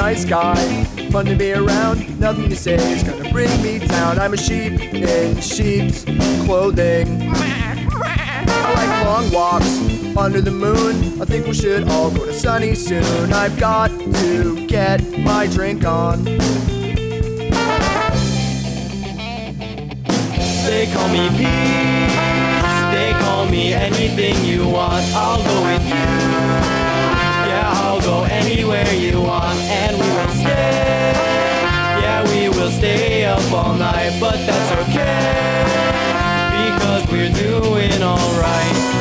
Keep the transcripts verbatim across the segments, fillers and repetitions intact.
nice guy, fun to be around. Nothing you say is gonna bring me down. I'm a sheep in sheep's clothing. I like long walks under the moon. I think we should all go to Sunny soon. I've got to get my drink on. They call me Peach, they call me anything you want. I'll go with you, yeah, I'll go anywhere you want. And we will stay, yeah, we will stay up all night. But that's okay, because we're doing alright.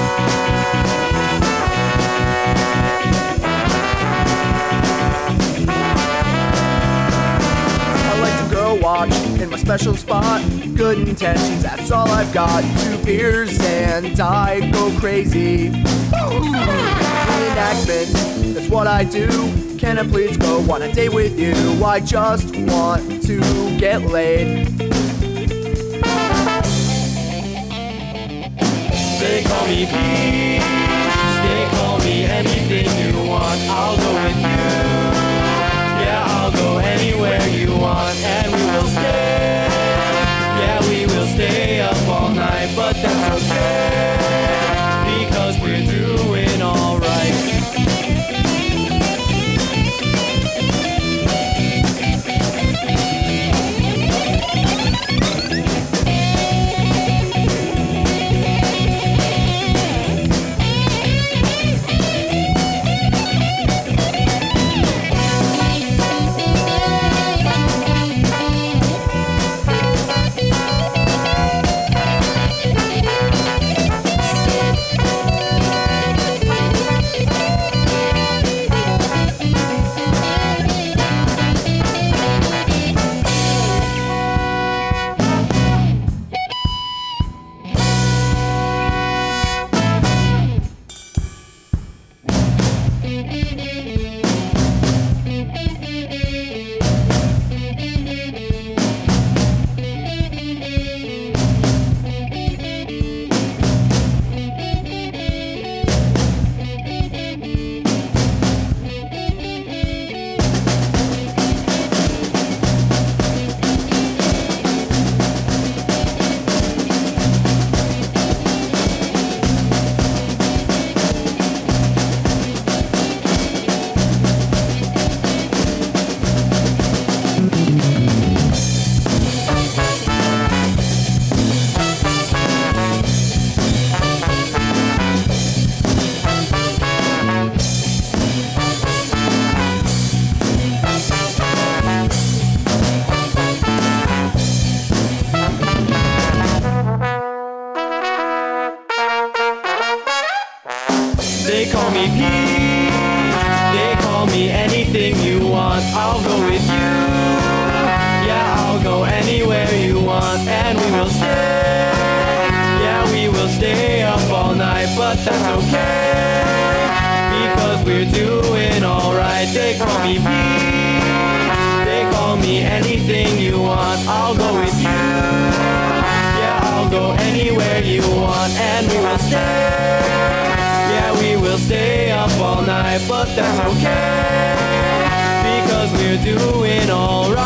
Watch in my special spot. Good intentions, that's all I've got. Two beers and I go crazy. Reenactment, that's what I do. Can I please go on a date with you? I just want to get laid. They call me Peach, they call me anything you want. I'll go with you, yeah, I'll go anywhere you want. And we will stay, yeah, we will stay up all night. But that's okay, because we're doing alright. They call me Peach, they call me anything you want. I'll go with you, yeah, I'll go anywhere you want. And we will stay, yeah, we will stay up all night. But that's okay, because we're doing alright. They call me Peach, they call me anything you want. I'll go with you, yeah, I'll go anywhere you want. And we will stay, yeah, we will stay up all night. But that's okay, because we're doing alright.